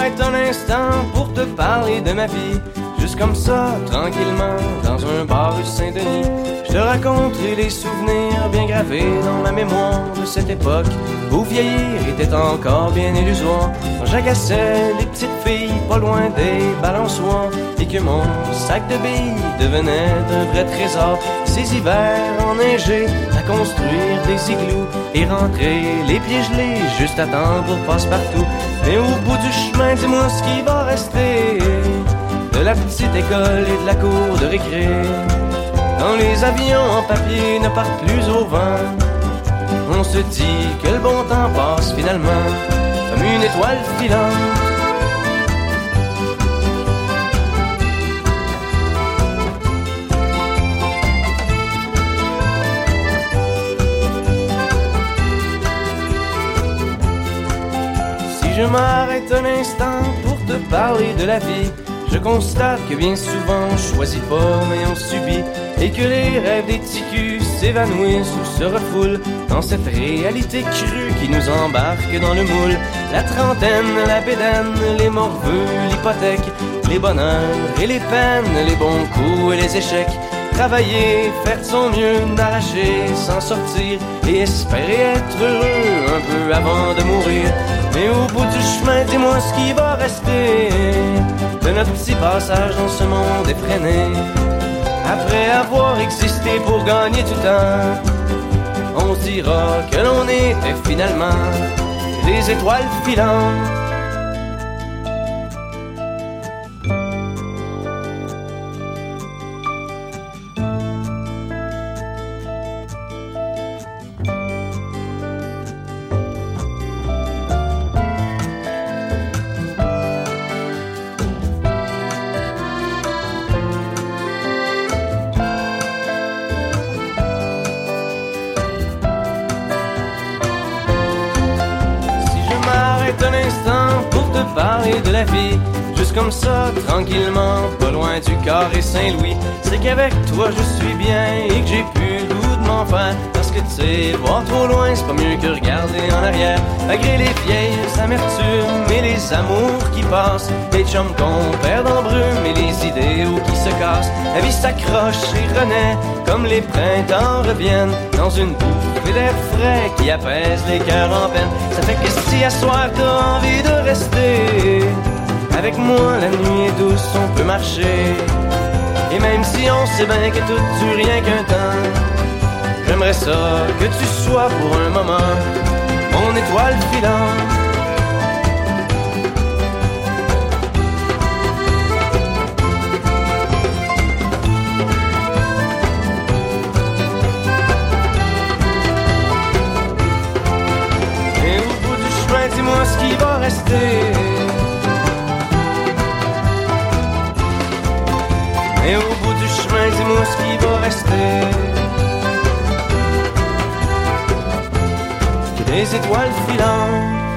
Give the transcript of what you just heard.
m'arrête un instant pour te parler de ma vie. Juste comme ça, tranquillement, dans un bar rue Saint-Denis, je te raconterai les souvenirs bien gravés dans ma mémoire de cette époque où vieillir était encore bien illusoire. Quand j'agaçais les petites filles pas loin des balançoires et que mon sac de billes devenait un vrai trésor. Ces hivers enneigés à construire des igloos et rentrer les pieds gelés juste à temps pour passe-partout. Mais au bout du chemin, dis-moi ce qui va rester de la petite école et de la cour de récré. Quand les avions en papier ne partent plus au vent, on se dit que le bon temps passe finalement comme une étoile filante. Si je m'arrête un instant pour te parler de la vie, je constate que bien souvent on choisit pas mais on subit, et que les rêves des ticus s'évanouissent ou se refoulent dans cette réalité crue qui nous embarque dans le moule. La trentaine, la bédaine, les morveux, l'hypothèque, les bonheurs et les peines, les bons coups et les échecs. Travailler, faire de son mieux, n'arracher, s'en sortir et espérer être heureux un peu avant de mourir. Mais au bout du chemin, dis-moi ce qui va rester de notre petit passage dans ce monde effréné. Après avoir existé pour gagner du temps, on se dira que l'on était finalement des étoiles filantes. Parler de la vie, juste comme ça, tranquillement, pas loin du carré Saint-Louis. C'est qu'avec toi je suis bien et que j'ai plus le goût de m'en faire. Parce que tu sais, voir trop loin, c'est pas mieux que regarder en arrière. Malgré les vieilles amertumes et les amours qui passent, les chums qu'on perd en brume et les idéaux qui se cassent. La vie s'accroche et renaît comme les printemps reviennent dans une bouffée d'air frais qui apaise les cœurs en peine. Ça fait que si à soir t'as envie de rester avec moi, la nuit est douce, on peut marcher. Et même si on sait bien que tout dure rien qu'un temps, j'aimerais ça que tu sois pour un moment mon étoile filante. Et au bout du chemin, dis-moi ce qui va rester. Et au bout du chemin, dis-moi ce qui va rester. Des étoiles filantes.